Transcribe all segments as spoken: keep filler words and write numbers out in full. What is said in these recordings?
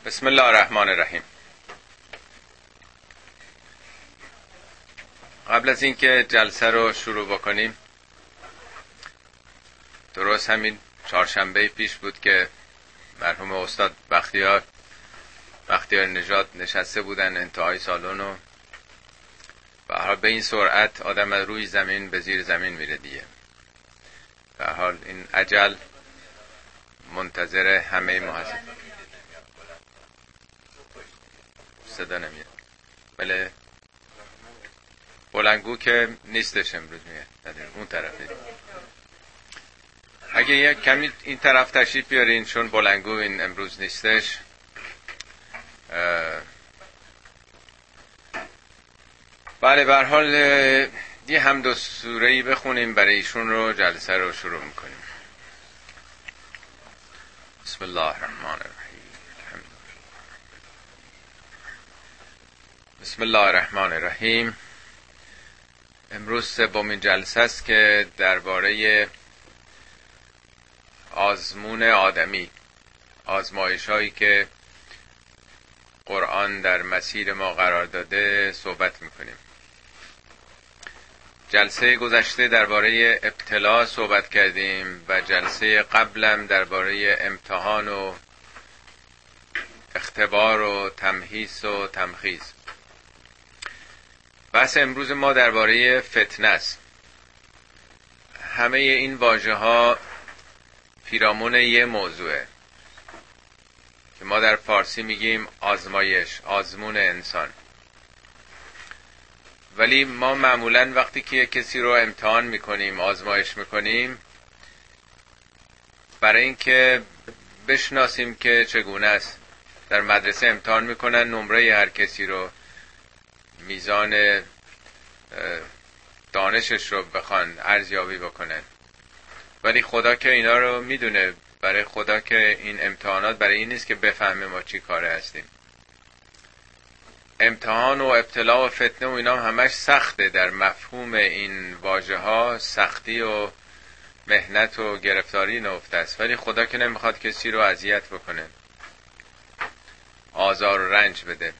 بسم الله الرحمن الرحیم. قبل از اینکه جلسه رو شروع بکنیم، درست همین چهارشنبه پیش بود که مرحوم استاد بختیار بختیار نژاد نشسته بودن انتهای سالن و به هر حال به این سرعت آدم از روی زمین به زیر زمین میره دیگه. به هر حال این اجل منتظر همه ما هست. صدا نمیاد. بله بلنگو که نیستش امروز، میاد اون طرفه. اگه یک کمی این طرف تشریف بیارین چون بلنگو این امروز نیستش. بله به هر حال یه حمد و سوره‌ای بخونیم برای ایشون رو جلسه رو شروع میکنیم. بسم الله الرحمن الرحیم. بسم الله الرحمن الرحیم. امروز سومین جلسه است که درباره آزمون آدمی، آزمایش هایی که قرآن در مسیر ما قرار داده صحبت میکنیم. جلسه گذشته درباره ابتلا صحبت کردیم و جلسه قبلم درباره امتحان و اختبار و تمحیص و تمخیص. بحث امروز ما درباره فتنه است. همه این واژه ها پیرامون یه موضوعه که ما در فارسی میگیم آزمایش، آزمون انسان. ولی ما معمولاً وقتی که کسی رو امتحان میکنیم، آزمایش میکنیم، برای اینکه بشناسیم که چگونه است، در مدرسه امتحان میکنن نمره هر کسی رو، میزان دانشش رو بخوان ارزیابی بکنن. ولی خدا که اینا رو میدونه، برای خدا که این امتحانات برای این نیست که بفهمه ما چی کاره هستیم. امتحان و ابتلا و فتنه و اینا همش سخته. در مفهوم این واژه ها سختی و مهنت و گرفتاری نهفته است. ولی خدا که نمیخواد کسی رو اذیت بکنه، آزار و رنج بده.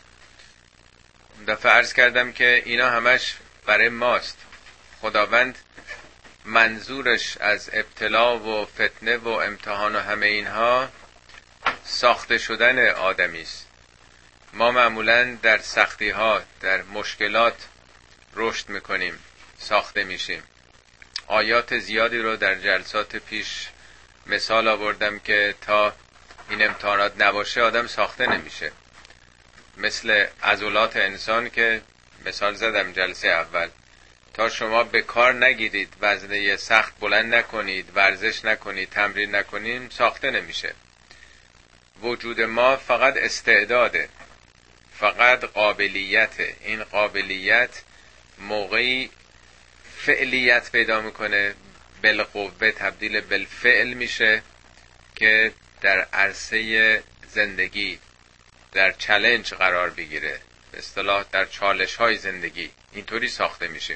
دفعه عرض کردم که اینا همش برای ماست. خداوند منظورش از ابتلا و فتنه و امتحان و همه اینها ساخته شدن آدمی است. ما معمولاً در سختی ها، در مشکلات رشد میکنیم، ساخته میشیم. آیات زیادی رو در جلسات پیش مثال آوردم که تا این امتحانات نباشه آدم ساخته نمیشه. مثل عضلات انسان که مثال زدم جلسه اول، تا شما به کار نگیرید، وزنه سخت بلند نکنید، ورزش نکنید، تمرین نکنید، ساخته نمیشه. وجود ما فقط استعداده، فقط قابلیته. این قابلیت موقعی فعلیت پیدا میکنه، بالقوه تبدیل بالفعل میشه که در عرصه زندگی در چالش قرار بگیره، به اصطلاح در چالش های زندگی اینطوری ساخته میشه.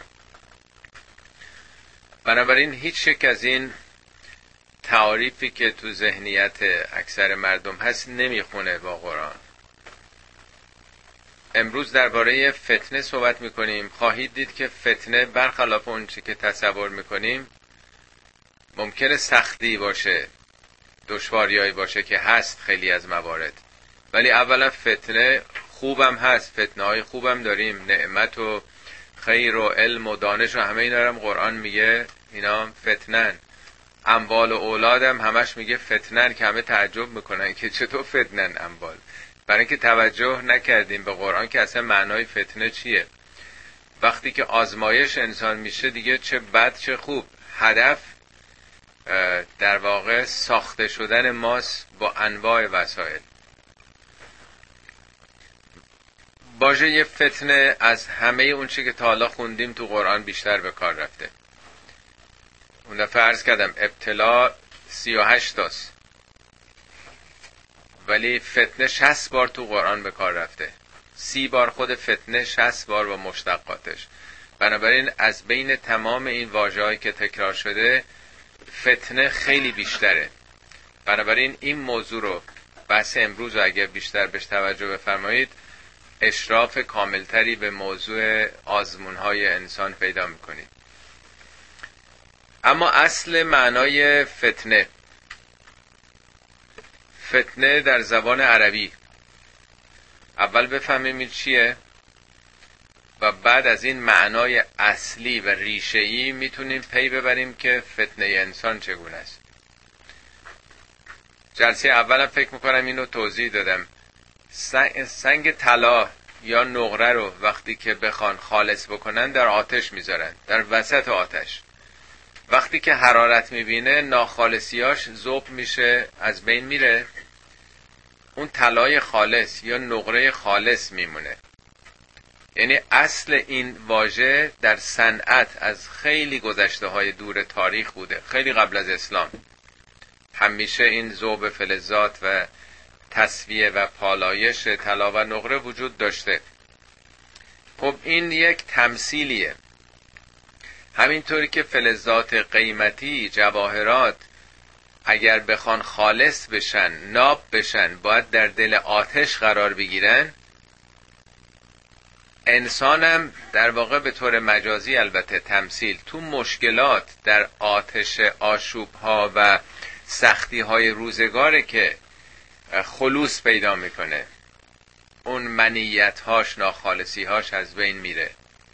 بنابراین هیچ یک از این تعاریفی که تو ذهنیت اکثر مردم هست نمیخونه با قرآن. امروز درباره فتنه صحبت میکنیم. خواهید دید که فتنه برخلاف اون چی که تصور میکنیم ممکنه سختی باشه، دشواریایی باشه که هست خیلی از موارد. ولی اولا فتنه خوبم هست، فتنه های خوبم داریم، نعمت و خیر و علم و دانش و همه اینا هم قرآن میگه اینا فتنن. اموال و اولادم همش میگه فتنن که همه تعجب میکنن که چطور فتنن اموال، برای اینکه توجه نکردیم به قرآن که اصلا معنای فتنه چیه. وقتی که آزمایش انسان میشه دیگه چه بد چه خوب، هدف در واقع ساخته شدن ماست با انواع وسایل. واژه فتنه از همه اون چی که تا حالا خوندیم تو قرآن بیشتر به کار رفته. اون دفعه عرض کردم ابتلا سی و هشت تاست، ولی فتنه شصت بار تو قرآن به کار رفته. سی بار خود فتنه، شصت بار با مشتقاتش. بنابراین از بین تمام این واژه‌هایی که تکرار شده فتنه خیلی بیشتره. بنابراین این موضوع رو بحث امروز رو اگر بیشتر بهش توجه بفرمایید اشراف کاملتری به موضوع آزمون‌های انسان پیدا میکنید. اما اصل معنای فتنه فتنه در زبان عربی اول بفهمیم این چیه و بعد از این معنای اصلی و ریشه‌ای میتونیم پی ببریم که فتنه انسان چگونه است. جلسه اولم فکر میکنم اینو توضیح دادم. سنگ طلا یا نقره رو وقتی که بخوان خالص بکنن در آتش میذارن، در وسط آتش. وقتی که حرارت میبینه ناخالصیاش ذوب میشه، از بین میره، اون طلای خالص یا نقره خالص میمونه. یعنی اصل این واژه در صنعت از خیلی گذشته های دور تاریخ بوده، خیلی قبل از اسلام. همیشه این ذوب فلزات و تسویه و پالایش طلا و نقره وجود داشته. خب این یک تمثیلیه. همینطوری که فلزات قیمتی، جواهرات اگر بخوان خالص بشن، ناب بشن، باید در دل آتش قرار بگیرن. انسانم در واقع به طور مجازی، البته تمثیل، تو مشکلات در آتش آشوب‌ها و سختی‌های روزگاره که خلوص پیدا میکنه. اون منیت‌هاش، ناخالصی‌هاش از بین میره.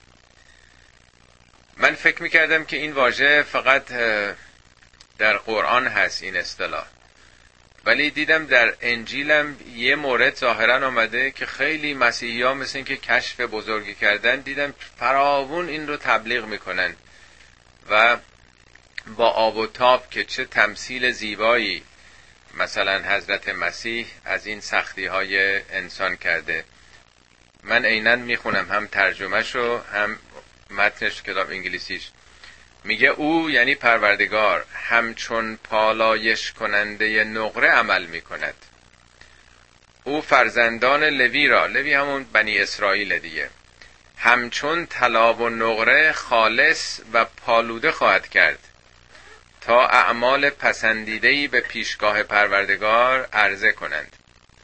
من فکر میکردم که این واژه فقط در قرآن هست این اصطلاح، ولی دیدم در انجیلم یه مورد ظاهرا آمده که خیلی مسیحی ها مثل این که کشف بزرگی کردن، دیدم فراوون این رو تبلیغ میکنن و با آب و تاب که چه تمثیل زیبایی مثلا حضرت مسیح از این سختی های انسان کرده. من عیناً میخونم هم ترجمهشو هم متنش، کتاب انگلیسیش. میگه او یعنی پروردگار همچون پالایش کننده نقره عمل میکند. او فرزندان لوی را، لوی همون بنی اسرائیل دیگه، همچون طلا و نقره خالص و پالوده خواهد کرد تا اعمال پسندیده‌ای به پیشگاه پروردگار عرضه کنند.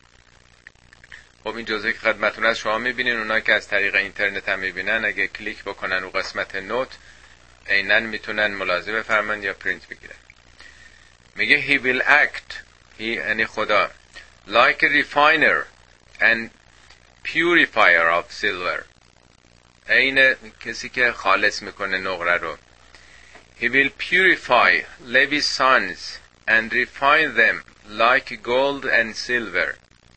خب این جزئی که خدمتتون از شما میبینین، اونایی که از طریق اینترنت هم میبینن اگه کلیک بکنن رو قسمت نوت عیناً میتونن ملاحظه بفرمایند یا پرینت بگیرن. میگه he will act، he یعنی خدا، like a refiner and purifier of silver، عین کسی که خالص میکنه نقره رو. he will purify Levi's sons and refine them like gold and silver.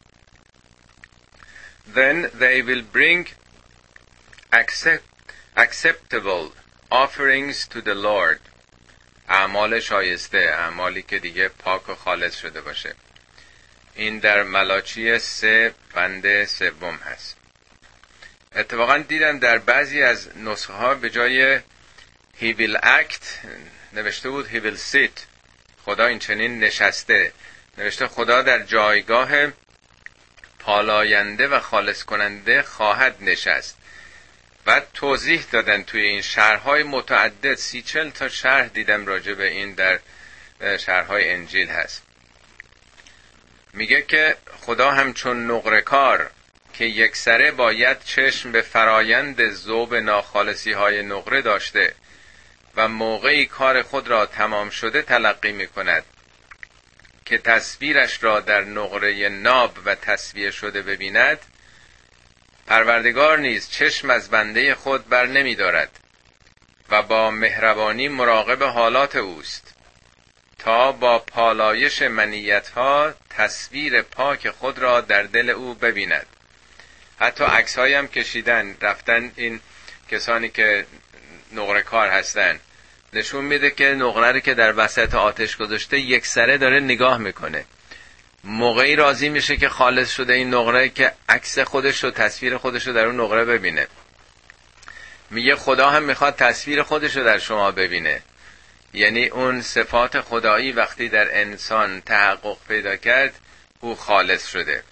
Then they will bring accept, acceptable offerings to the Lord. اعمال شایسته، اعمالی که دیگه پاک و خالص شده باشه. این در ملاچی سه بند سوم هست. اتفاقا دیدم در بعضی از نسخه ها به جای he will act نوشته بود he will sit، خدا این چنین نشسته، نوشته خدا در جایگاه پالاینده و خالص کننده خواهد نشست. بعد توضیح دادن توی این شرح‌های متعدد، سی چل تا شرح دیدم راجع به این در شرح‌های انجیل هست. میگه که خدا همچون نقره‌کار که یک سره باید چشم به فرایند ذوب ناخالصی‌های نقره داشته و موقعی کار خود را تمام شده تلقی می‌کند که تصویرش را در نقره ناب و تصویه شده ببیند، پروردگار نیز چشم از بنده خود بر نمی دارد و با مهربانی مراقب حالات اوست تا با پالایش منیت‌ها تصویر پاک خود را در دل او ببیند. حتی عکس‌هایی هم کشیدن، رفتن این کسانی که نقره کار هستن، نشون میده که نقره رو که در وسط آتش گذاشته یک سره داره نگاه میکنه. موقعی راضی میشه که خالص شده این نقره که عکس خودش و تصویر خودش رو در اون نقره ببینه. میگه خدا هم میخواد تصویر خودش رو در شما ببینه. یعنی اون صفات خدایی وقتی در انسان تحقق پیدا کرد، او خالص شده.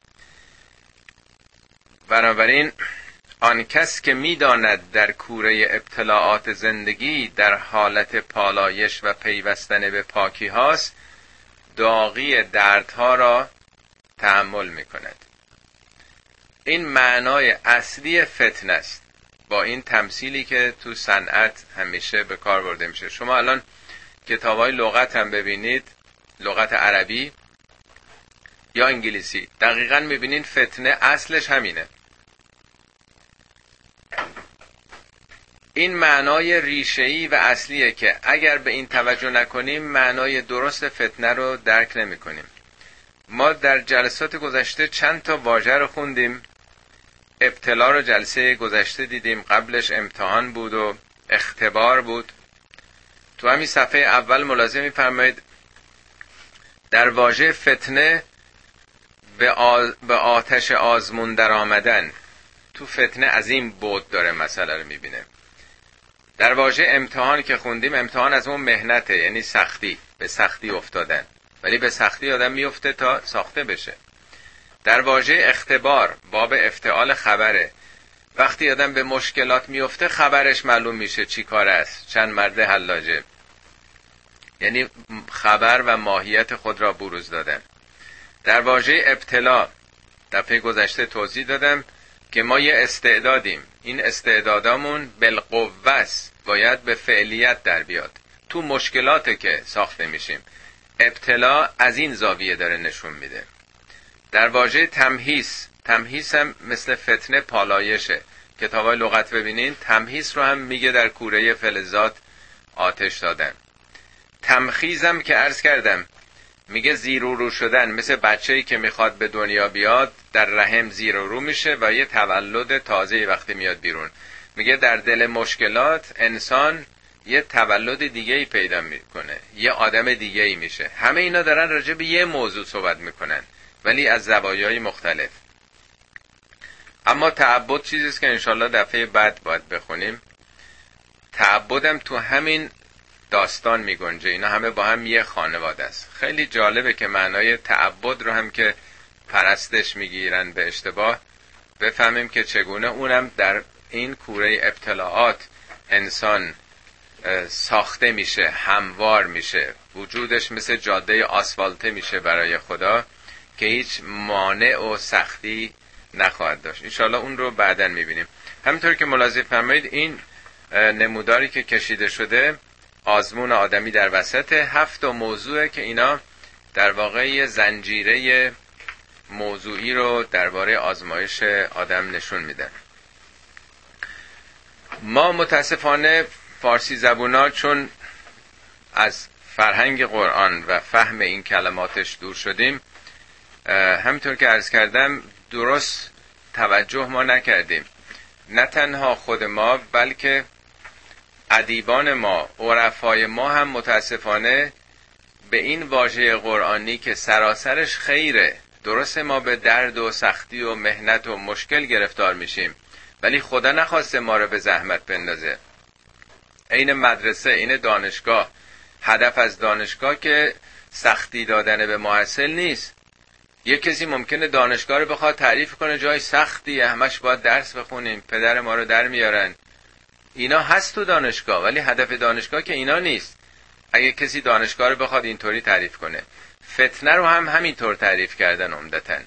بنابراین آن کس که میداند در کوره ابتلاعات زندگی در حالت پالایش و پیوستن به پاکی هاست، داغی دردها را تحمل میکند. این معنای اصلی فتنه است، با این تمثیلی که تو صنعت همیشه به کار برده میشه. شما الان کتابای لغت هم ببینید، لغت عربی یا انگلیسی، دقیقاً میبینین فتنه اصلش همینه. این معنای ریشه‌ای و اصلیه که اگر به این توجه نکنیم معنای درست فتنه رو درک نمی کنیم. ما در جلسات گذشته چند تا واژه رو خوندیم. ابتلا رو جلسه گذشته دیدیم، قبلش امتحان بود و اختبار بود. تو همین صفحه اول ملاحظه می‌فرمایید در واژه فتنه به, آ... به آتش آزمون در آمدن، تو فتنه از این بود داره مسئله رو میبینه. در واژه امتحان که خوندیم، امتحان از اون مهنته، یعنی سختی، به سختی افتادن، ولی به سختی آدم میفته تا ساخته بشه. در واژه اختبار، باب افتعال خبره، وقتی آدم به مشکلات میفته خبرش معلوم میشه چی کار است، چند مرد حلاجه، یعنی خبر و ماهیت خود را بروز دادن. در واژه ابتلا دفعه گذشته توضیح دادم که ما یه استعدادیم، این استعدادامون بالقوه است، باید به فعلیت در بیاد. تو مشکلاته که ساخته میشیم. ابتلا از این زاویه داره نشون میده. در واژه تمهیس، تمهیس هم مثل فتنه پالایشه. کتابای لغت ببینین تمهیس رو هم میگه در کوره فلزات آتش دادن. تمخیزم که عرض کردم میگه زیر و رو شدن، مثل بچه‌ای که میخواد به دنیا بیاد در رحم زیر و رو میشه و یه تولد تازه‌ای وقتی میاد بیرون. میگه در دل مشکلات انسان یه تولد دیگه‌ای پیدا میکنه، یه آدم دیگه‌ای میشه. همه اینا دارن راجع به یه موضوع صحبت میکنن ولی از زوایای مختلف. اما تعبد چیزیست که انشالله دفعه بعد باید بخونیم. تعبدم تو همین داستان میگنجه، اینا همه با هم یه خانواده است. خیلی جالبه که معنای تعبد رو هم که پرستش میگیرن به اشتباه بفهمیم که چگونه اونم در این کوره ابتلاعات انسان ساخته میشه، هموار میشه، وجودش مثل جاده آسفالته میشه برای خدا که هیچ مانع و سختی نخواهد داشت. انشالله اون رو بعداً میبینیم. همینطور که ملاحظه فرمایید این نموداری که کشیده شده آزمون آدمی در وسط هفت موضوعه که اینا در واقع یه زنجیره موضوعی رو درباره آزمایش آدم نشون میدن. ما متاسفانه فارسی زبونا چون از فرهنگ قرآن و فهم این کلماتش دور شدیم، همینطور که عرض کردم درست توجه ما نکردیم. نه تنها خود ما بلکه ادیبان ما، عرفای ما هم متاسفانه به این واژه قرآنی که سراسرش خیره، درسته ما به درد و سختی و محنت و مشکل گرفتار میشیم ولی خدا نخواسته ما رو به زحمت بندازه. این مدرسه، این دانشگاه، هدف از دانشگاه که سختی دادن به محصل نیست. یک کسی ممکنه دانشگاه رو بخواد تعریف کنه جای سختیه، همش باید درس بخونیم، پدر ما رو در میارن. اینا هست تو دانشگاه ولی هدف دانشگاه که اینا نیست. اگه کسی دانشگاه رو بخواد اینطوری تعریف کنه، فتنه رو هم همینطور تعریف کردن عمدتاً.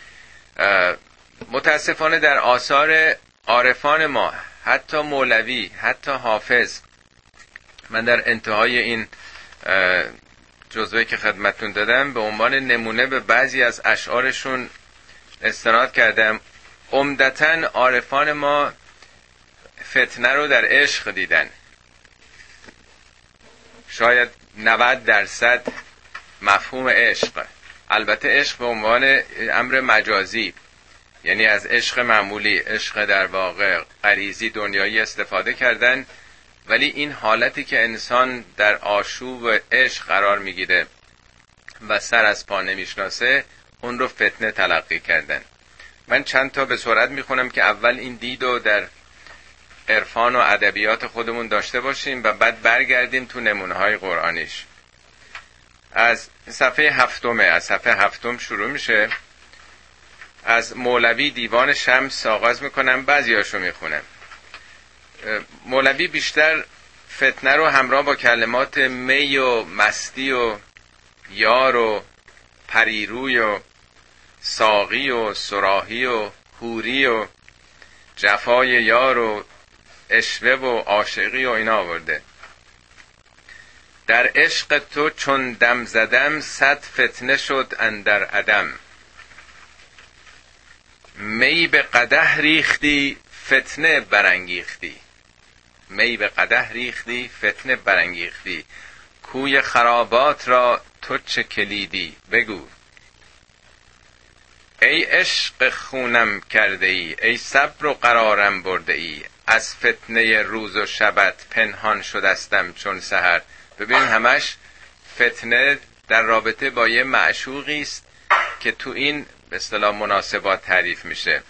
متاسفانه در آثار عارفان ما، حتی مولوی، حتی حافظ، من در انتهای این جزوه که خدمتتون دادم به عنوان نمونه به بعضی از اشعارشون استناد کردم. عمدتاً عارفان ما فتنه رو در عشق دیدن. شاید نود درصد مفهوم عشق، البته عشق به عنوان امر مجازی، یعنی از عشق معمولی، عشق در واقع غریزی دنیایی استفاده کردن، ولی این حالتی که انسان در آشوب عشق قرار میگیره و سر از پا نمیشناسه، اون رو فتنه تلقی کردن. من چند تا به سرعت میخونم که اول این دیدو در عرفان و ادبیات خودمون داشته باشیم و بعد برگردیم تو نمونه‌های قرآنیش. از صفحه هفتمه، از صفحه هفتم شروع میشه. از مولوی دیوان شمس آغاز میکنم، بعضیاشو میخونم. مولوی بیشتر فتنه رو همراه با کلمات می و مستی و یار و پریروی و ساقی و صراحی و حوری و جفای یار و عشوه و عاشقی و اینا آورده. در عشق تو چون دم زدم، صد فتنه شد اندر عدم. می به قدح ریختی فتنه برانگیختی. می به قدح ریختی فتنه برانگیختی. کوی خرابات را تو چه کلیدی بگو. ای عشق خونم کرده ای، ای صبر و قرارم برده ای. از فتنه روز و شبت پنهان شدستم چون سحر. ببین همش فتنه در رابطه با یه معشوقی است که تو این به اصطلاح مناسبات تعریف میشه.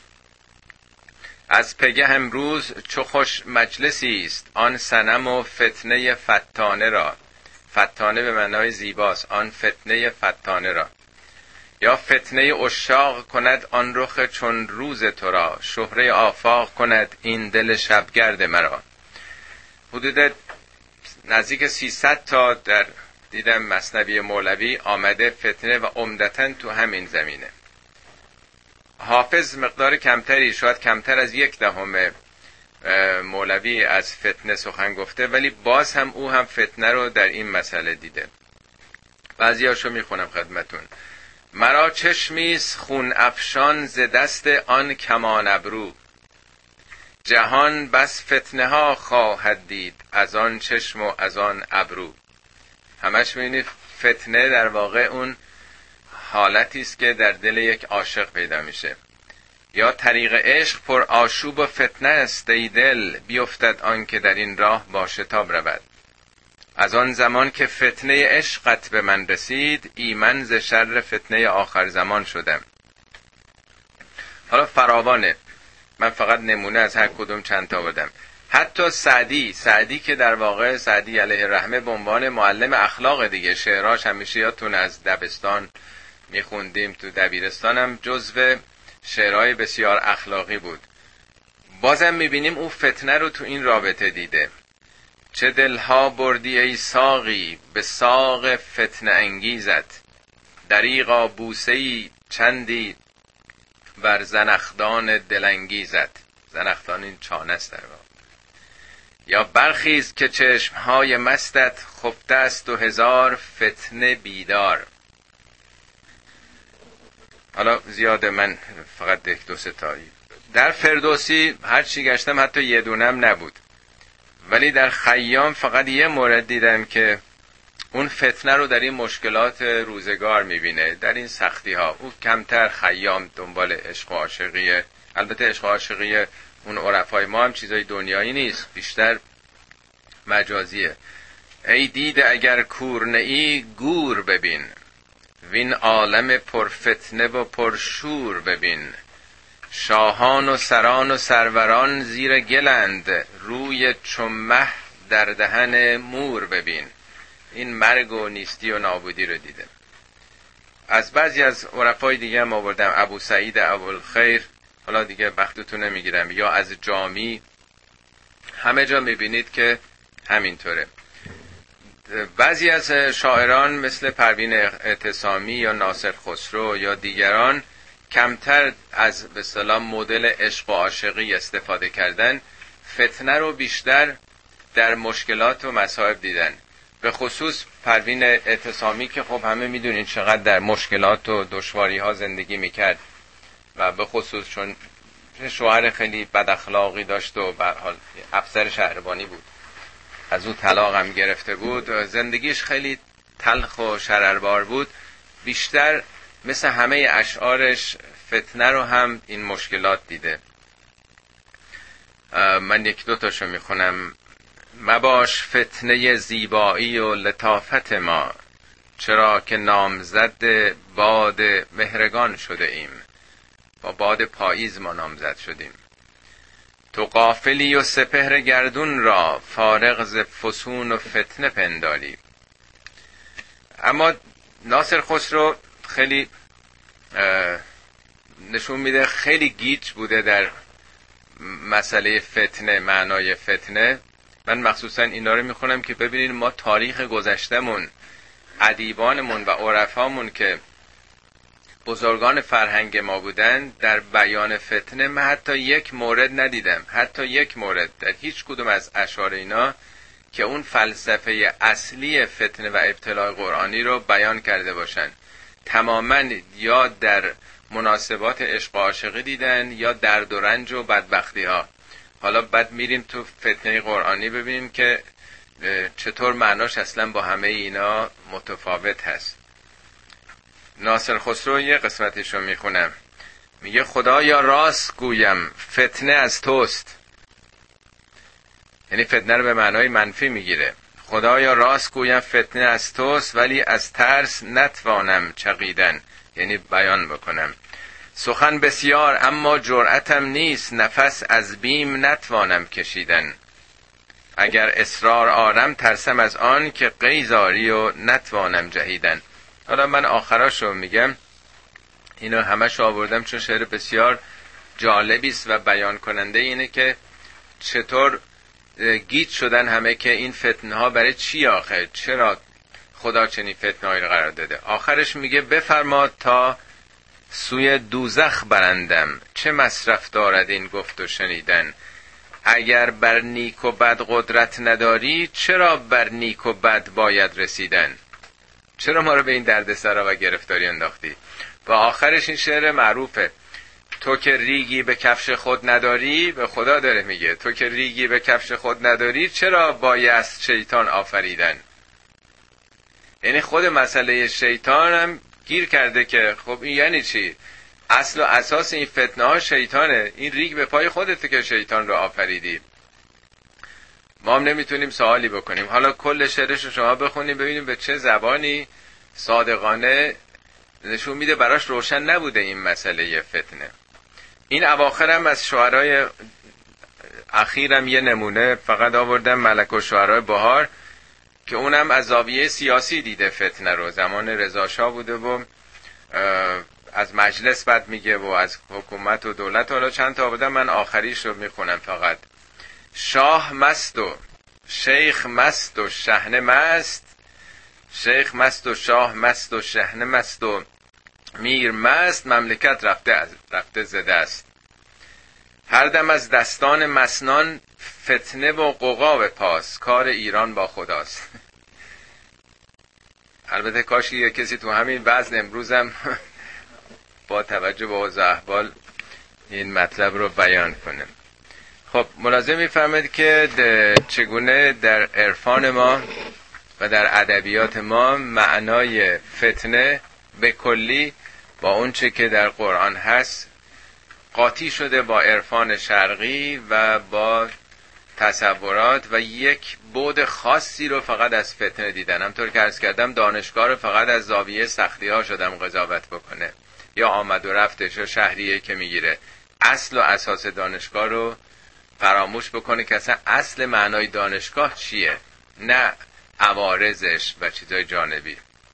از پگه امروز چو خوش مجلسی است، آن صنم و فتنه فتانه را. فتانه به معنای زیباست، آن فتنه فتانه را. یا فتنه عشاق کند آن رخ چون روز تو را. شهره آفاق کند این دل شبگرد مرا. حدود نزدیک سیصد تا در دیدم مثنوی مولوی آمده فتنه و عمدتاً تو همین زمینه. حافظ مقدار کمتری، شاید کمتر از یک دهم مولوی از فتنه سخن گفته، ولی باز هم او هم فتنه رو در این مسئله دیده. بعضیاشو میخونم خدمتون. مرا چشمیست خون افشان ز دست آن کمان ابرو. جهان بس فتنه ها خواهد دید از آن چشم و از آن ابرو. همش می‌بینید فتنه در واقع اون حالتی است که در دل یک عاشق پیدا میشه. یا طریق عشق پر آشوب و فتنه است ای دل، بیفتد آن که در این راه با شتاب رود. از آن زمان که فتنه عشقت به من رسید، ایمن ز شر فتنه آخر زمان شدم. حالا فراوانه، من فقط نمونه از هر کدوم چند تا بدم. حتی سعدی سعدی که در واقع سعدی علیه الرحمه به عنوان معلم اخلاق دیگه، شعراش همیشه یادتون از دبستان میخوندیم، تو دبیرستانم جزو شعرهای بسیار اخلاقی بود. بازم میبینیم او فتنه رو تو این رابطه دیده. چه دلها بردی ای ساقی به ساق فتنه انگیزت. دریغا بوسه‌ای چندی بر زنخدان دلانگیزت. زنخدان این چانه است در واقع. یا برخیز که چشمهای مستت خفته است و هزار فتنه بیدار. حالا زیاده، من فقط یک دو سه تایی. در فردوسی هر چی گشتم حتی یه دونم نبود، ولی در خیام فقط یه مورد دیدم که اون فتنه رو در این مشکلات روزگار میبینه، در این سختی ها. او کمتر خیام دنبال عشق و عاشقیه. البته عشق و عاشقیه اون عرفای ما هم چیزای دنیایی نیست، بیشتر مجازیه. ای دیده اگر کور نئی گور ببین، وین عالم پرفتنه و پرشور ببین. شاهان و سران و سروران زیر گلند، روی چون مه در دهن مور ببین. این مرگ و نیستی و نابودی رو دیده. از بعضی از عرفای دیگه هم آوردم، ابو سعید ابوالخیر، حالا دیگه وقتتون نمیگیرم، یا از جامی. همه جا میبینید که همینطوره. بعضی از شاعران مثل پروین اعتصامی یا ناصر خسرو یا دیگران کمتر از به اصطلاح مدل عشق و عاشقی استفاده کردن، فتنه رو بیشتر در مشکلات و مصائب دیدن. به خصوص پروین اعتصامی که خب همه میدونین چقدر در مشکلات و دشواری ها زندگی میکرد و به خصوص چون شوهر خیلی بد اخلاقی داشت و به حال افسر شهربانی بود، از او طلاق هم گرفته بود، زندگیش خیلی تلخ و شرربار بود. بیشتر مثل همه اشعارش فتنه رو هم این مشکلات دیده. من یک دو تاشو میخونم. مباش فتنه زیبایی و لطافت ما، چرا که نامزد باد مهرگان شده ایم. با باد پاییز ما نامزد شدیم. تو غافلی و سپهر گردون را، فارغ ز فسون و فتنه پنداری. اما ناصر خسرو خیلی نشون میده خیلی گیج بوده در مسئله فتنه، معنای فتنه. من مخصوصا اینا رو میخونم که ببینید ما تاریخ گذشتمون، ادیبانمون و عرفامون که بزرگان فرهنگ ما بودن در بیان فتنه من حتی یک مورد ندیدم، حتی یک مورد در هیچ کدوم از اشعار اینا که اون فلسفه اصلی فتنه و ابتلاء قرآنی رو بیان کرده باشن. تماما یا در مناسبات عشق و عاشقی دیدن یا درد و رنج و بدبختی ها. حالا بعد میریم تو فتنه قرآنی ببینیم که چطور معناش اصلا با همه اینا متفاوت هست. ناصر خسرو یه قسمتش رو میخونم، میگه خدایا راست گویم فتنه از توست، یعنی فتنه رو به معنای منفی میگیره. خدایا راست گویم فتنه از توست ولی از ترس نتوانم چقیدن، یعنی بیان بکنم. سخن بسیار اما جرأتم نیست، نفس از بیم نتوانم کشیدن. اگر اصرار آرم ترسم از آن که قیزاری و نتوانم جهیدن. حالا من آخراشو میگم، اینو همشو آوردم چون شعر بسیار جالبی است و بیان کننده اینه که چطور گیج شدن همه که این فتنه ها برای چی آخه، چرا خدا چنین فتنه هایی رو قرار داده. آخرش میگه بفرما تا سوی دوزخ برندم، چه مصرف دارد این گفت و شنیدن. اگر بر نیک و بد قدرت نداری چرا بر نیک و بد باید رسیدن. چرا ما رو به این دردسرا و گرفتاری انداختی؟ و آخرش این شعر معروفه، تو که ریگی به کفش خود نداری، به خدا داره میگه تو که ریگی به کفش خود نداری چرا بایست شیطان آفریدن. یعنی خود مسئله شیطان هم گیر کرده که خب این یعنی چی؟ اصل و اساس این فتنه ها شیطانه، این ریگ به پای خودته که شیطان رو آفریدی. ما هم نمیتونیم سوالی بکنیم. حالا کل شعرش رو شما بخونیم ببینیم به چه زبانی صادقانه نشون میده براش روشن نبوده این مسئله فتنه. این اواخرم از شعرهای اخیرم یه نمونه فقط آوردم، ملک و شعرهای بهار، که اونم از زاویه سیاسی دیده فتنه رو. زمان رضا شاه بوده و از مجلس بد میگه و از حکومت و دولت. حالا چند تا آوردم، من آخریش رو میخونم فقط. شاه مست و شیخ مست و شحنه مست، شیخ مست و شاه مست و شحنه مست و میر مست، مملکت رفته از رفته زده است. هر دم از دستان مسنان فتنه و قوقا به پاس، کار ایران با خداست. البته کاشی یه کسی تو همین وزن امروزم با توجه به اوضاع احوال این مطلب رو بیان کنه. خب ملاحظه می‌فرمایید که چگونه در عرفان ما و در ادبیات ما معنای فتنه به کلی با اون چه که در قرآن هست قاطی شده با عرفان شرقی و با تصورات و یک بعد خاصی رو فقط از فتنه دیدن. همطور که عرض کردم دانشگاه رو فقط از زاویه سختی ها شدم قضاوت بکنه یا آمد و رفتش یا شهریه که میگیره. اصل و اساس دانشگاه رو فراموش بکنه که اصلا اصل معنای دانشگاه چیه، نه عوارضش و چیزای جانبی.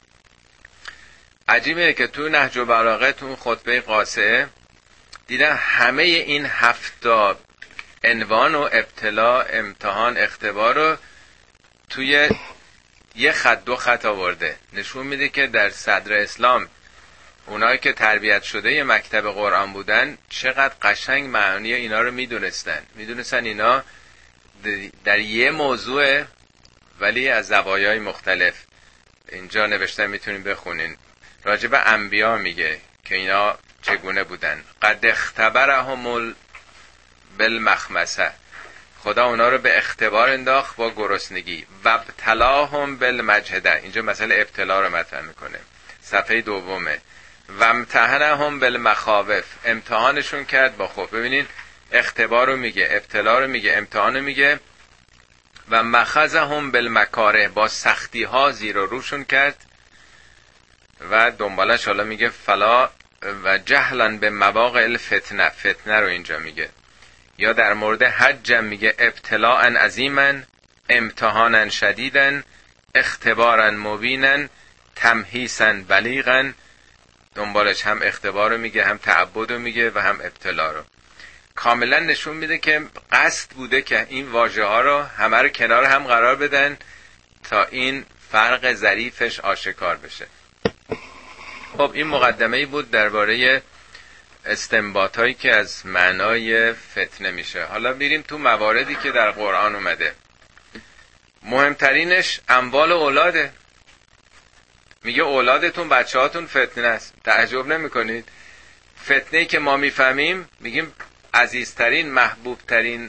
عجیبه که تو نهج البلاغه تو خطبه قاصعه دیدن همه این هفتا عنوان و ابتلا امتحان اختبار رو توی یه خط دو خط آورده. نشون میده که در صدر اسلام اونایی که تربیت شده یه مکتب قرآن بودن چقدر قشنگ معنی اینا رو میدونستن. میدونستن اینا در یه موضوع ولی از زوایای مختلف. اینجا نوشتن میتونین بخونین. راجب انبیا میگه که اینا چگونه بودن. قد اختبرهم بالمخمسه، خدا اونا رو به اختبار انداخت با گرسنگی. و ابتلاهم بالمجهده، اینجا مسئله ابتلا رو مطرح میکنه، صفحه دومه. و امتحنهم بالمخاوف، امتحانشون کرد با خوف. ببینین اختبار رو میگه، ابتلا رو میگه، امتحان رو میگه. و مخذهم بالمکاره، با سختی ها زیر و روشون کرد. و دنبالش حالا میگه فلا و جهلا به مواقع الفتنه، فتنه رو اینجا میگه. یا در مورد حج میگه ابتلاء عظیما، امتحانا شدیدا، اختبارا مبینا، تمحیصا بلیغا. دنبالش هم اختبار رو میگه، هم تعبد رو میگه و هم ابتلا رو. کاملا نشون میده که قصد بوده که این واژه ها رو همه رو کنار هم قرار بدن تا این فرق ظریفش آشکار بشه. خب این مقدمه ای بود درباره استنباط هایی که از معنای فتنه میشه. حالا میریم تو مواردی که در قرآن اومده. مهمترینش اموال و اولاده. میگه اولادتون بچه هاتون فتنه است. تعجب نمی کنید؟ فتنه‌ای که ما میفهمیم میگیم عزیزترین محبوبترین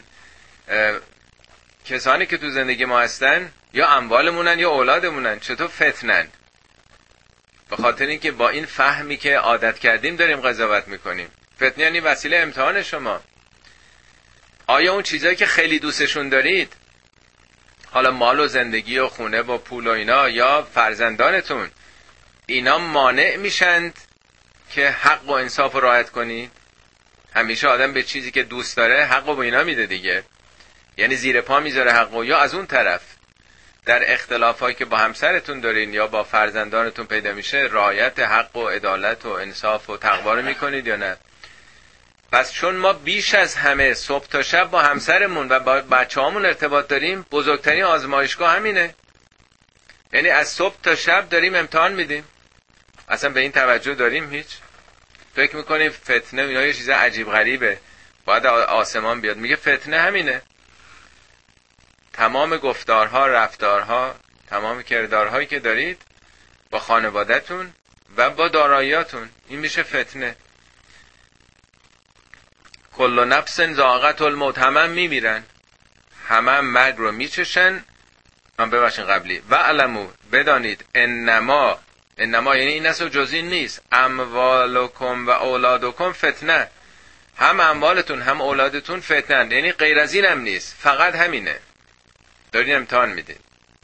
کسانی که تو زندگی ما هستن یا اموالمونن یا اولادمونن. چطور فتنن؟ به خاطر اینکه با این فهمی که عادت کردیم داریم قضاوت میکنیم. فتنه یعنی وسیله امتحان شما. آیا اون چیزایی که خیلی دوستشون دارید، حالا مال و زندگی و خونه و پول و اینا یا فرزندانتون، اینا مانع میشند که حق و انصاف رو رعایت کنید؟ همیشه آدم به چیزی که دوست داره حق و اینا میده دیگه، یعنی زیر پا میذاره حق و. یا از اون طرف در اختلافایی که با همسرتون دارین یا با فرزندانتون پیدا میشه رعایت حق و عدالت و انصاف و تقوا رو میکنید یا نه؟ پس چون ما بیش از همه صبح تا شب با همسرمون و با بچه‌هامون ارتباط داریم، بزرگترین آزمایشگاه همینه. یعنی از صبح تا شب داریم امتحان میدیم. اصلا به این توجه داریم؟ هیچ. فکر میکنیم فتنه اینا یه چیز عجیب غریبه، باید آسمان بیاد. میگه فتنه همینه. تمام گفتارها، رفتارها، تمام کردارهایی که دارید با خانواده‌تون و با داراییاتون، این میشه فتنه. کل نفس ذائقة الموت، همه میمیرن، همه مرگ رو میچشن. من ببخشین قبلی و علمو، بدانید انما، انما یعنی این اصلا جز این نیست، اموالکم و اولادکم فتنه، هم اموالتون هم اولادتون فتنه، یعنی غیر از این هم نیست، فقط همینه، دارین امتحان میدین.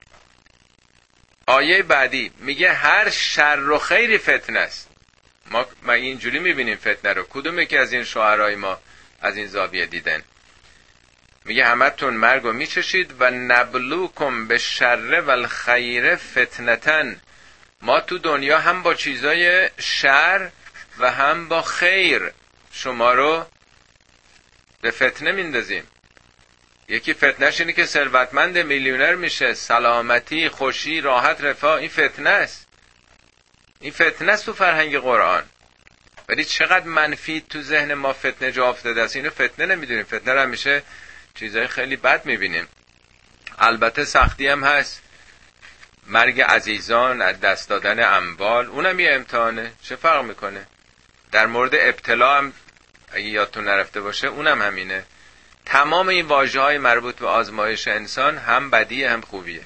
آیه بعدی میگه هر شر و خیری فتنه است. ما ما اینجوری میبینیم فتنه رو. کدوم یکی از این شعرهای ما از این زاویه دیدن؟ میگه همتون مرگ رو میچشید و نبلوکم به شر و الخیر فتنتن، ما تو دنیا هم با چیزای شر و هم با خیر شما رو به فتنه میندازیم. یکی فتنهش اینه که ثروتمند میلیونر میشه، سلامتی، خوشی، راحت، رفاه، این فتنه است. این فتنه است تو فرهنگ قرآن. ولی چقدر منفی تو ذهن ما فتنه جا افتاده است. اینو فتنه نمیدونیم. فتنه رو همیشه چیزای خیلی بد میبینیم. البته سختی هم هست، مرگ عزیزان، از دست دادن اموال، اونم یه امتحانه. چه فرق میکنه؟ در مورد ابتلا هم اگه یادتون نرفته باشه اونم همینه. تمام این واژه‌های مربوط به آزمایش انسان هم بدیه هم خوبیه.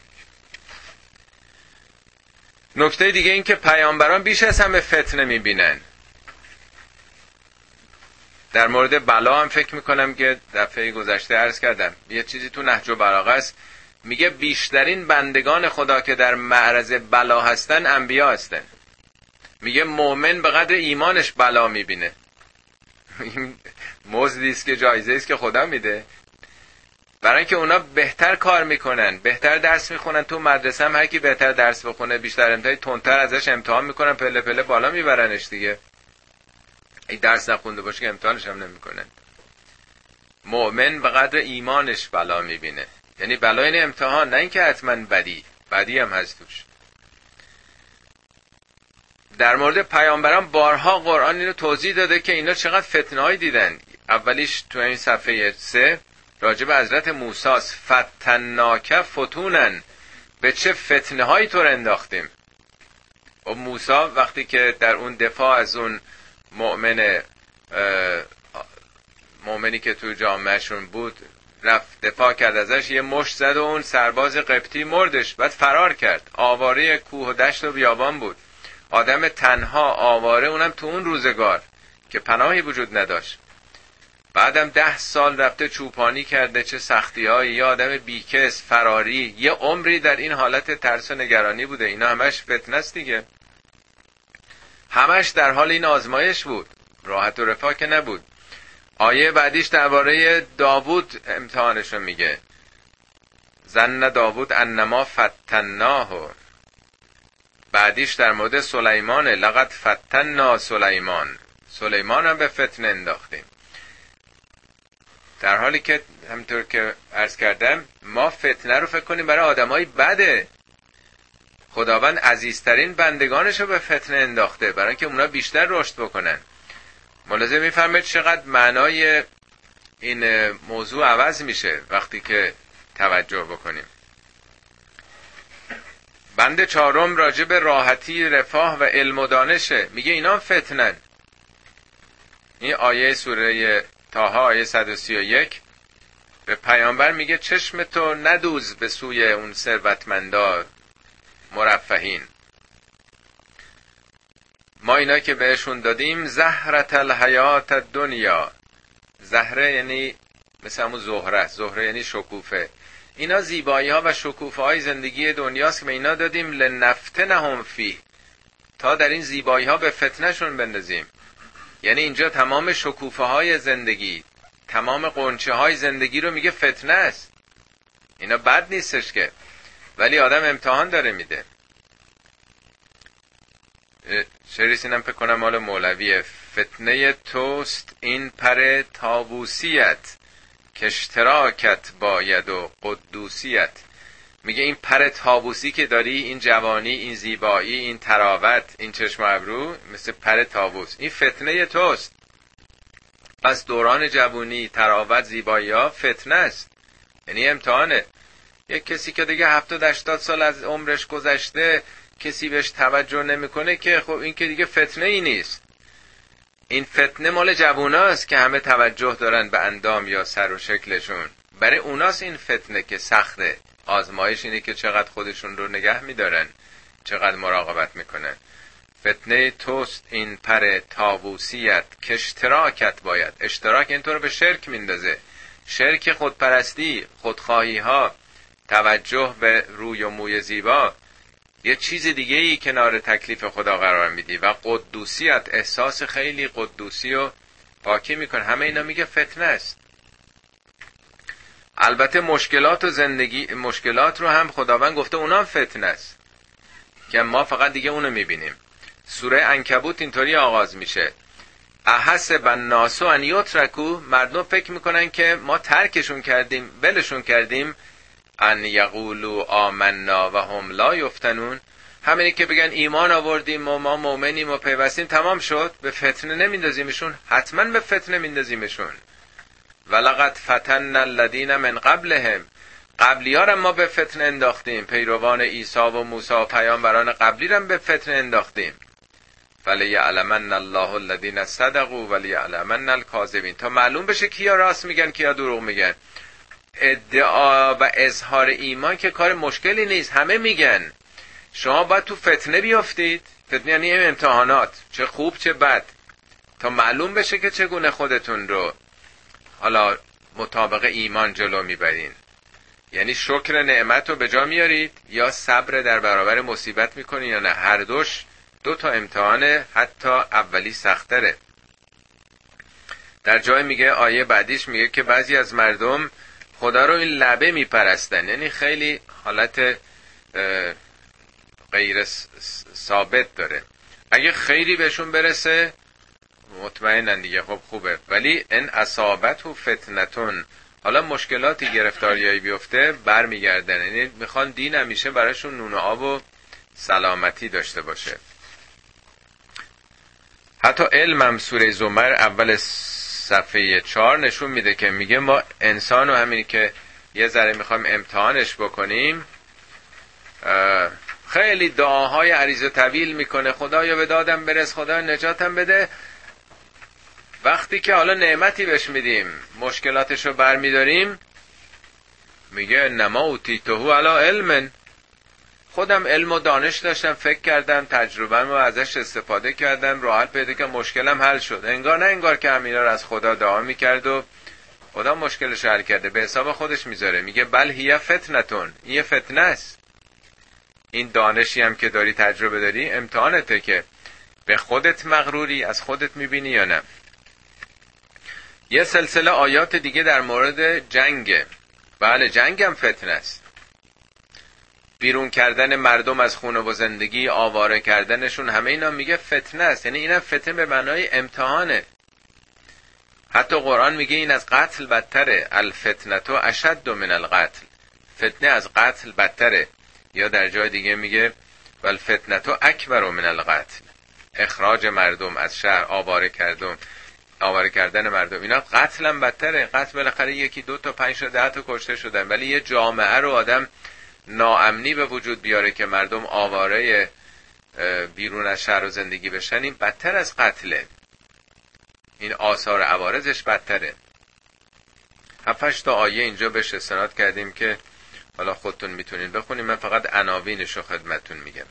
نکته دیگه این که پیامبران بیش از همه فتنه میبینن. در مورد بلا هم فکر میکنم که دفعه گذشته عرض کردم، یه چیزی تو نهج البلاغه است، میگه بیشترین بندگان خدا که در معرض بلا هستن انبیا هستن. میگه مؤمن به قدر ایمانش بلا میبینه. این مزدی است که جایزه است که خدا میده، برای اینکه اونا بهتر کار میکنن، بهتر درس میخونن. تو مدرسه هم هر کی بهتر درس بخونه، بیشتر امتحان، تندتر ازش امتحان میکنن، پله پله بالا میبرنش دیگه. این درس نخونده باشه که امتحانش هم نمیکنن. مؤمن به قدر ایمانش بلا میبینه. یعنی بلا این امتحان، نه اینکه حتما بدی، بدی هم هست توش. در مورد پیامبران بارها قرآن اینو توضیح داده که اینا چقدر فتنه‌ای دیدن. اولیش تو این صفحه سه راجب حضرت موسی است، فتناک فتونن، به چه فتنه‌هایی تو رو انداختیم. و موسی وقتی که در اون دفاع از اون مؤمن مؤمنی که تو جامعهشون بود رفت دفاع کرد ازش، یه مشت زد و اون سرباز قبطی مردش، بعد فرار کرد. آواره کوه و دشت و بیابان بود، آدم تنها آواره، اونم تو اون روزگار که پناهی وجود نداشت. بعدم ده سال رفته چوپانی کرده، چه سختی هایی. یه آدم بیکس فراری، یه عمری در این حالت ترس و نگرانی بوده. اینا همش فتنه است دیگه، همش در حال این آزمایش بود، راحت و رفاه که نبود. آیه بعدیش درباره داوود امتحانشو میگه، ظن داوود انما فتناه. بعدیش در مورد سلیمان، لقد فتنا سلیمان، سلیمان هم به فتنه انداختیم. در حالی که همطور که عرض کردم ما فتنه رو فکر کنیم برای آدمای بده. خداوند عزیزترین بندگانش رو به فتنه انداخته برای اینکه اونا بیشتر رشد بکنن. ملاحظه می‌فرمایید چقدر معنای این موضوع عوض میشه وقتی که توجه بکنیم. بند چهارم راجع به راحتی، رفاه و علم و دانشه. میگه اینا فتنن. این آیه سوره طه آیه صد و سی و یک به پیامبر میگه چشم تو ندوز به سوی اون ثروتمندا مرفهین. ما اینا که بهشون دادیم زهرت الحیات الدنیا. زهره یعنی مثل همون زهره، زهره یعنی شکوفه. اینا زیبایی ها و شکوفه های زندگی دنیاست که به اینا دادیم لنفتنهم فیه، تا در این زیبایی ها به فتنهشون بندازیم. یعنی اینجا تمام شکوفه های زندگی، تمام قنچه های زندگی رو میگه فتنه است. اینا بد نیستش که، ولی آدم امتحان داره میده. شعری سینم فکر کنم مال مولویه. فتنه توست این پر طاووسیت که اشتراکت باید و قدوسیت. میگه این پر طاووسی که داری، این جوانی، این زیبایی، این تراوت، این چشم و ابرو مثل پر طاووس، این فتنه توست. پس دوران جوانی، تراوت، زیبایی ها فتنه است، یعنی امتحانه. یک کسی که دیگه هفتاد هشتاد سال از عمرش گذشته، کسی بهش توجه نمیکنه که خب این که دیگه فتنه ای نیست. این فتنه مال جووناست که همه توجه دارن به اندام یا سر و شکلشون. برای اوناست این فتنه که سخته. آزمایش اینه که چقدر خودشون رو نگه میدارن، چقدر مراقبت میکنن. فتنه توست این پر طاووسیت که اشتراکت باید. اشتراک اینطور به شرک میندازه. شرک خودپرستی، خودخواهی ها، توجه به روی و موی زیبا، یه چیز دیگه ای کنار تکلیف خدا قرار میدی. و قدوسیت، احساس خیلی قدوسی و پاکی میکن. همه اینا میگه فتنه است. البته مشکلات و زندگی، مشکلات رو هم خداوند گفته اونا فتنه است که ما فقط دیگه اونو میبینیم. سوره عنکبوت اینطوری آغاز میشه: احسب الناس ان یترکوا. مردم فکر میکنن که ما ترکشون کردیم، ولشون کردیم، ان یقولوا آمنا و هم لا یفتنون. همینی که بگن ایمان آوردیم و ما مؤمنیم و پیوستیم تمام شد، به فتنه نمیندازیمشون؟ حتما به فتنه میندازیمشون. ولقد فتن الذین من قبلهم. قبلی ها ما به فتنه انداختیم، پیروان عیسی و موسی و پیامبران قبلی را به فتنه انداختیم. فلیعلمن الله الذین صدقوا ولیعلمن الکاذبین. تا معلوم بشه کیا راست میگن کیا دروغ میگن. ادعا و اظهار ایمان که کار مشکلی نیست، همه میگن. شما باید تو فتنه بیافتید. فتنه یعنی امتحانات، چه خوب چه بد، تا معلوم بشه که چگونه خودتون رو حالا مطابق ایمان جلو میبرین. یعنی شکر نعمت رو به جا میارید یا صبر در برابر مصیبت میکنین یا نه. هر دوش دو تا امتحانه، حتی اولی سختره. در جای میگه، آیه بعدیش میگه که بعضی از مردم خدا رو این لبه میپرستن، یعنی خیلی حالت غیر ثابت داره. اگه خیری بهشون برسه مطمئنن دیگه، خب خوبه. ولی ان اصابته فتنتون، حالا مشکلاتی گرفتاریایی بیفته برمیگردن. یعنی میخوان دین همیشه براشون نون و آب و سلامتی داشته باشه. حتی علمم سوره زمر اول صفحه چهار نشون میده که میگه ما انسانو همینی که یه ذره میخوایم امتحانش بکنیم، خیلی دعاهای عریض و طویل میکنه، خدایا به دادم برس، خدا نجاتم بده. وقتی که حالا نعمتی بهش میدیم، مشکلاتش رو برمیداریم، میگه انما اوتیته علی علم. خودم علم و دانش داشتم، فکر کردم، تجربه رو ازش استفاده کردم، راه حل پیدا کردم، مشکلم حل شد. انگار نه انگار که همینا رو از خدا دعا میکرد و خدا مشکلش حل کرده، به حساب خودش میذاره. میگه بل هی فتنتون، این یه فتنه است. این دانشی هم که داری، تجربه داری، امتحانته که به خودت مغروری، از خودت میبینی یا نه. یه سلسله آیات دیگه در مورد جنگه. بله، جنگ هم فتنه است. بیرون کردن مردم از خونه و زندگی، آواره کردنشون، همه اینا میگه فتنه است. یعنی اینم فتنه به معنای امتحانه. حتی قرآن میگه این از قتل بدتره. الفتنه اشد من القتل. فتنه از قتل بدتره. یا در جای دیگه میگه و الفتنه اکبر من القتل. اخراج مردم از شهر، آواره کردن آواره کردن مردم، اینا قتل هم بدتره. قتل بالاخره یکی دو تا پنج تا ده تا کشته شدن، ولی یه جامعه رو آدم ناامنی به وجود بیاره که مردم آواره بیرون از شهر و زندگی بشن، این بدتر از قتله. این آثار عوارضش بدتره. هفتش تا آیه اینجا بهش استناد کردیم که حالا خودتون میتونین بخونین، من فقط عناوینش رو خدمتتون میگم.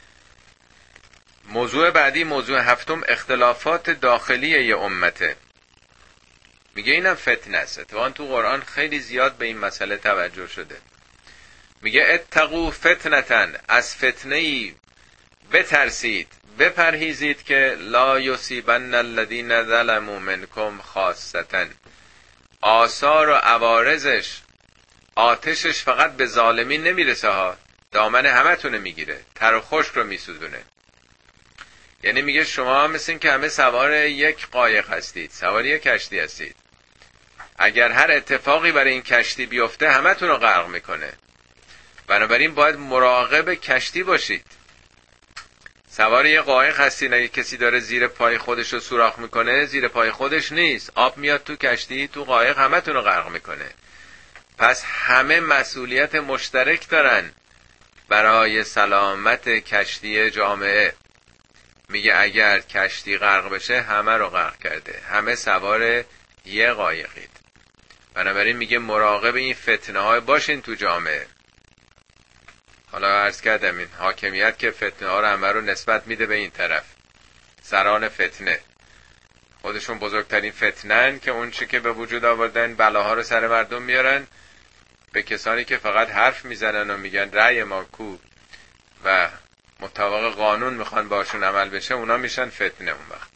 موضوع بعدی، موضوع هفتم، اختلافات داخلی یه امته. میگه اینم فتنه است. اتفاقا تو قرآن خیلی زیاد به این مسئله توجه شده. میگه اتقوا فتنتن، از فتنه‌ای بترسید، بپرهیزید که لا یصیبن الذین ظلموا منکم خاصة. آثار و عوارضش، آتشش فقط به ظالمین نمیرسه ها، دامن همه تونه میگیره، تر و خشک رو میسوزونه. یعنی میگه شما مثل این که همه سوار یک قایق هستید، سوار یک کشتی هستید. اگر هر اتفاقی برای این کشتی بیفته همه تون رو غرق میکنه. بنابراین باید مراقب کشتی باشید. سوار یه قایق هستید، اگه کسی داره زیر پای خودش رو سوراخ میکنه، زیر پای خودش نیست، آب میاد تو کشتی، تو قایق همه تون رو غرق میکنه. پس همه مسئولیت مشترک دارن برای سلامت کشتی جامعه. میگه اگر کشتی غرق بشه همه رو غرق کرده، همه سوار یه قایقید. بنابراین میگه مراقب این فتنه های باشین تو جامعه. حالا عرض کردم این حاکمیت که فتنه ها رو همه رو نسبت میده به این طرف، سران فتنه خودشون بزرگترین فتنن که اون چی که به وجود آوردن بلاها رو سر مردم میارن. به کسانی که فقط حرف میزنن و میگن رأی ما کو و مطابق قانون میخوان باشون عمل بشه، اونا میشن فتنه. اون وقت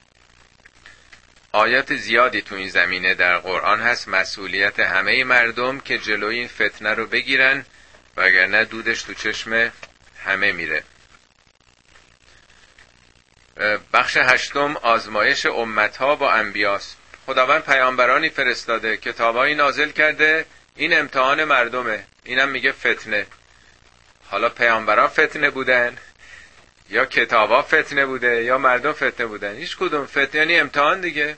آیات زیادی تو این زمینه در قرآن هست، مسئولیت همه مردم که جلوی این فتنه رو بگیرن، وگرنه دودش تو چشم همه میره. بخش هشتم، آزمایش امتها با انبیاست. خداوند پیامبرانی فرستاده، کتابایی نازل کرده، این امتحان مردمه. اینم میگه فتنه. حالا پیامبران فتنه بودن یا کتابا فتنه بوده یا مردم فتنه بودن؟ هیچ کدوم. فتنه یعنی امتحان دیگه.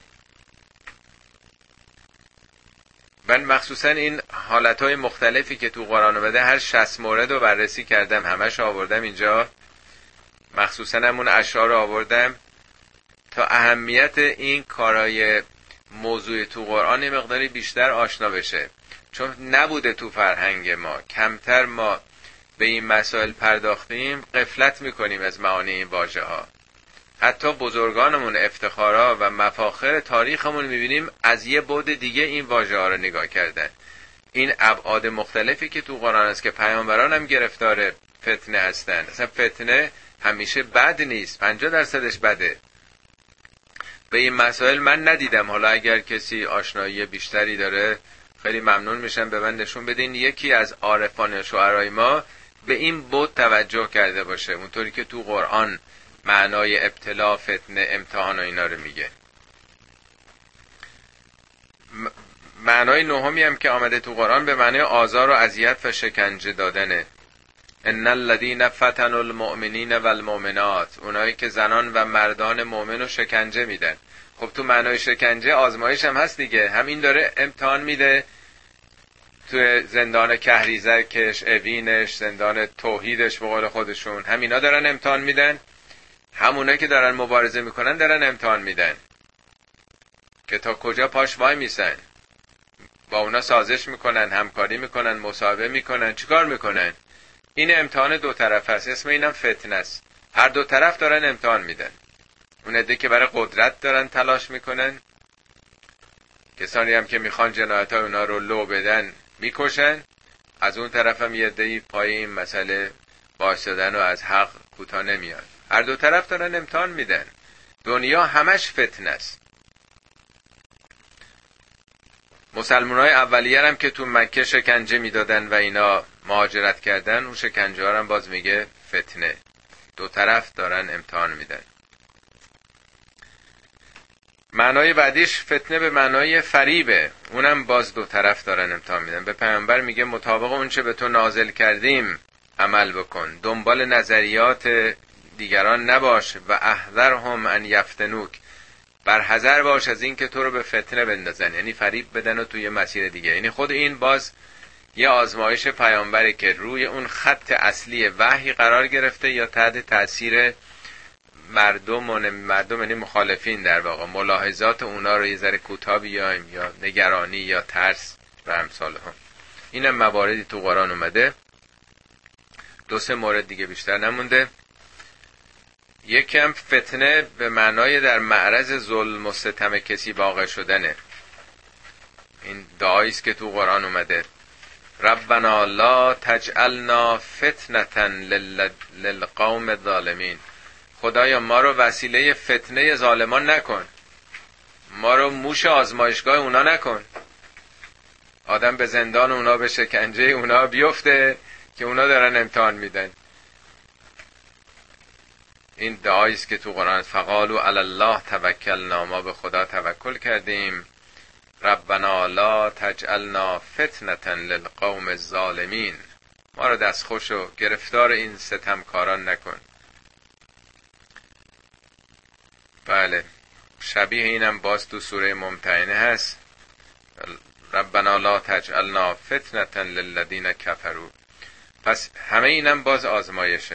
من مخصوصا این حالتهای مختلفی که تو قرآن اومده هر شصت مورد رو بررسی کردم، همش آوردم اینجا، مخصوصا همون اشعار رو آوردم تا اهمیت این کارای موضوع تو قرآن مقداری بیشتر آشنا بشه، چون نبوده تو فرهنگ ما. کمتر ما به این مسائل پرداختیم، غفلت میکنیم از معانی این واژه ها. حتی بزرگانمون افتخارا و مفاخر تاریخمون میبینیم از یه بعد دیگه این واژه ها رو نگاه کردن. این ابعاد مختلفی که تو قرآن است که پیامبران هم گرفتار فتنه هستن. اصلا فتنه همیشه بد نیست، پنجاه درصدش بده. به این مسائل من ندیدم. حالا اگر کسی آشنایی بیشتری داره خیلی ممنون میشم به من نشون بدین یکی از عارفان شعرای ما به این بود توجه کرده باشه، اونطوری که تو قرآن معنای ابتلا، فتنه، امتحان و اینا رو میگه. معنای نهمی هم که آمده تو قرآن به معنای آزار و اذیت و شکنجه دادنه. ان الذين فتنوا المؤمنین والمؤمنات، اونایی که زنان و مردان مؤمن رو شکنجه میدن. خب تو معنای شکنجه آزمایش هم هست دیگه. همین داره امتحان میده تو زندان کهریزکش، اوینش، زندان توحیدش به قول خودشون، همینا دارن امتحان میدن. همونه که دارن مبارزه میکنن دارن امتحان میدن که تا کجا پاش وای میسن، با اونا سازش میکنن، همکاری میکنن، مصاحبه میکنن، چیکار میکنن. این امتحان دو طرف است، اسم اینم فتنه است. هر دو طرف دارن امتحان میدن. اون عده که برای قدرت دارن تلاش میکنن، کسانی هم که میخوان جنایت های اونا رو لو بدن میکشن. از اون طرف هم یه عده‌ای پای این مسئله وایسادن و از حق کوتاه نمیان. هر دو طرف دارن امتحان میدن. دنیا همش فتنه است. مسلمانای اولیه هم که تو مکه شکنجه میدادن و اینا مهاجرت کردن، اون شکنجه ها هم باز میگه فتنه. دو طرف دارن امتحان میدن. معنای بعدیش فتنه به معنای فریبه، اونم باز دو طرف دارن امتحان میدن. به پیامبر میگه مطابق اون چه به تو نازل کردیم عمل بکن، دنبال نظریات دیگران نباش. و احذرهم ان یفتنوک، بر حذر باش از این که تو رو به فتنه بندازن، یعنی فریب بدن و توی مسیر دیگه. یعنی خود این باز یه آزمایش پیامبری که روی اون خط اصلی وحی قرار گرفته یا تحت تاثیر مردم و مردم یعنی مخالفین، در واقع ملاحظات اونا رو یه ذره کوتاه بیایم، یا نگرانی یا ترس و امثال هم. اینم مواردی تو قرآن اومده. دو سه مورد دیگه بیشتر نمونده. یکم فتنه به معنای در معرض ظلم و ستم کسی واقع شدنه. این دعایی است که تو قرآن اومده: ربنا لا تجعلنا فتنة للقوم الظالمین. خدایا ما رو وسیله فتنه ظالمان نکن، ما رو موش آزمایشگاه اونا نکن، آدم به زندان اونا، به شکنجه اونا بیفته که اونا دارن امتحان میدن. این دعایی است که تو قرآن: فقالوا علی الله توکلنا، ما به خدا توکل کردیم. ربنا لا تجعلنا فتنة للقوم الظالمین، ما رو دستخوش و گرفتار این ستمکاران نکن. بله، شبیه اینم باز تو سوره ممتحنه هست: ربنا لا تجعلنا فتنة للذین کفروا. پس همه اینم باز آزمایشه.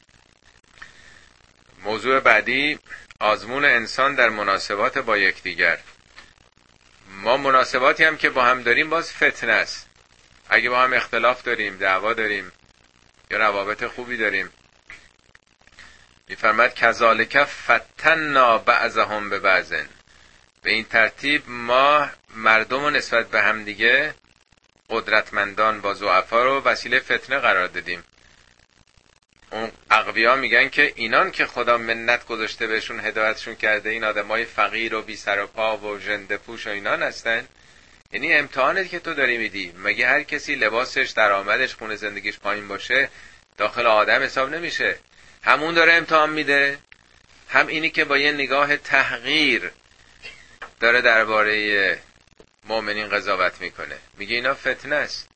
موضوع بعدی، آزمون انسان در مناسبات با یکدیگر. ما مناسباتی هم که با هم داریم باز فتنه است. اگه با هم اختلاف داریم، دعوا داریم یا روابط خوبی داریم، می‌فرماید کذالک فتنا بعضهم ببعض، به این ترتیب ما مردم رو نسبت به هم دیگه، قدرتمندان با ضعفا رو وسیله فتنه قرار دادیم. اون اقویا میگن که اینان که خدا منت گذاشته بهشون، هدایتشون کرده، این آدمای فقیر و بی سر و پا و ژنده پوش و اینان هستن. یعنی امتحانی که تو داری میدی، مگه هر کسی لباسش، درآمدش، خونه زندگیش پایین باشه داخل آدم حساب نمیشه؟ همون داره امتحان میده، هم اینی که با یه نگاه تحقیر داره درباره مؤمنین قضاوت میکنه، میگه اینا فتنه است.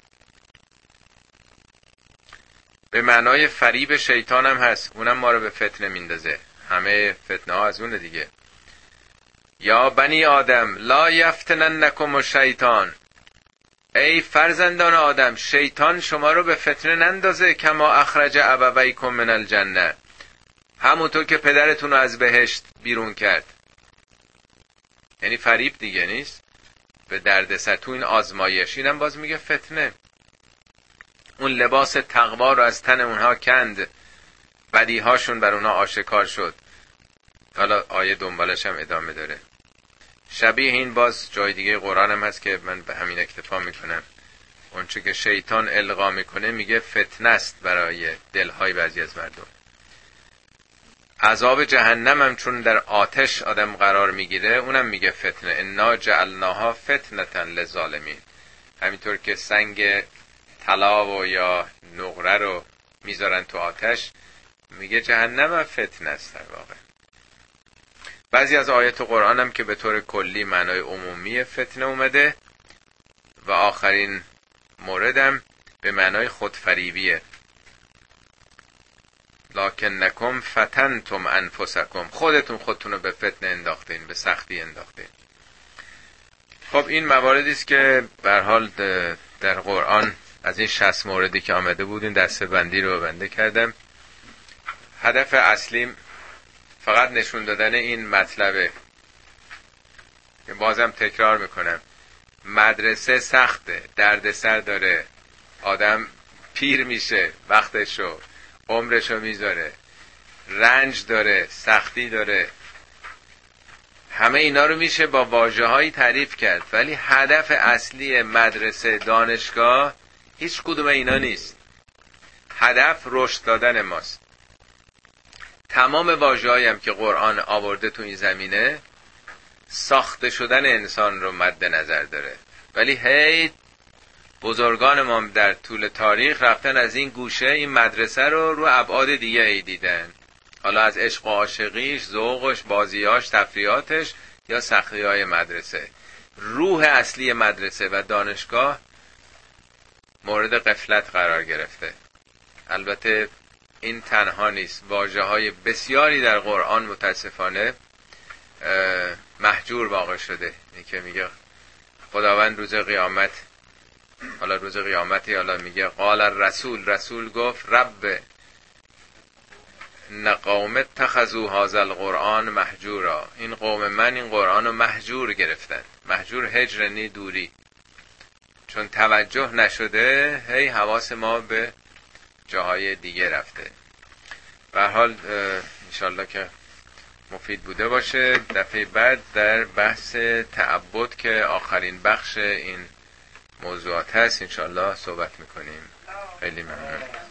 به معنای فریب شیطان هم هست، اونم ما رو به فتنه میندازه. همه فتنه ها از اونه دیگه. یا بنی آدم لا یفتننکم الشیطان، ای فرزندان آدم، شیطان شما رو به فتنه نندازه. کما اخرج ابویکم من الجنه، همونطور که پدرتون رو از بهشت بیرون کرد. یعنی فریب دیگه نیست، به دردسر تو این آزمایش. اینم باز میگه فتنه. اون لباس تقوا رو از تن اونها کند، بدیهاشون بر اونها آشکار شد. حالا آیه دنبالش هم ادامه داره. شبیه این باز جای دیگه قرآن هم هست که من به همین اکتفا میکنم. اون چه که شیطان القا میکنه میگه فتنه است برای دلهای بعضی از مردم. عذاب جهنم هم چون در آتش آدم قرار میگیره، اونم میگه فتنه. انا جعلناها فتنة للظالمین. همینطور که سنگ طلا و یا نقره رو میذارن تو آتش، میگه جهنم هم فتنه است در واقع. بعضی از آیات قرآن هم که به طور کلی معنای عمومی فتنه اومده و آخرین موردم به معنای خودفریبیه. لکنکم فتنتم انفسکم، خودتون خودتون رو به فتنه انداختین، به سختی انداختین. خب این مواردی است که به هر حال در قرآن از این شصت موردی که آمده بود این دسته بندی رو بنده کردم. هدف اصلیم فقط نشون دادن این مطلبه که بازم تکرار میکنم: مدرسه سخته، درد سر داره، آدم پیر میشه، وقتشو عمرشو میذاره، رنج داره، سختی داره. همه اینا رو میشه با واژه‌هایی تعریف کرد، ولی هدف اصلی مدرسه، دانشگاه هیچ کدوم اینا نیست. هدف رشد دادن ماست. تمام واژه‌هایی هم که قرآن آورده تو این زمینه ساخته شدن انسان رو مد نظر داره، ولی هی بزرگان ما در طول تاریخ رفتن از این گوشه این مدرسه رو رو ابعاد دیگه ای دیدن. حالا از عشق و عاشقیش، ذوقش، بازیاش، تفریحاتش یا سختی‌های مدرسه. روح اصلی مدرسه و دانشگاه مورد غفلت قرار گرفته. البته این تنها نیست، واژه های بسیاری در قرآن متاسفانه مهجور واقع شده. این که میگه خداوند روز قیامت، حالا روز قیامتی، حالا میگه قال الرسول، رسول گفت رب ان قوم اتخذوا هذا القرآن مهجورا، این قوم من این قرآن رو مهجور گرفتن. مهجور هجرنی دوری، چون توجه نشده هی حواس ما به جاهای دیگه رفته. به هر حال انشالله که مفید بوده باشه. دفعه بعد در بحث تعبد که آخرین بخش این موضوعات هست انشالله صحبت میکنیم. خیلی ممنون.